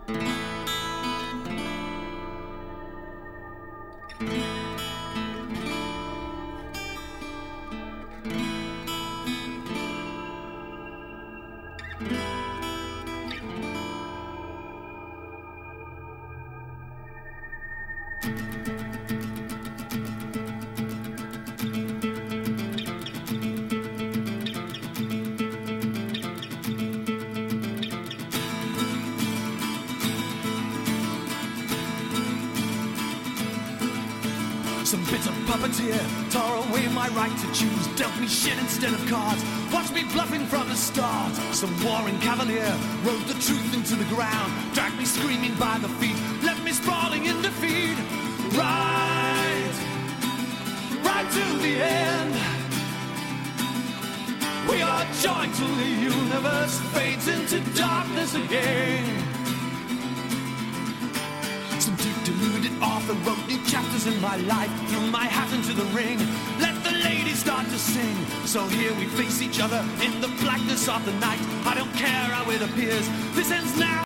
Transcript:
Some bitter puppeteer tore away my right to choose, dealt me shit instead of cards, watched me bluffing from the start. Some warring cavalier rode the truth into the ground, dragged me screaming by the feet, left me sprawling in defeat. Right to the end. We are joined till the universe fades into darkness again. Some deep deluded author wrote new chapters in my life, threw my hat into the ring, let the ladies start to sing. So here we face each other in the blackness of the night. I don't care how it appears, this ends now.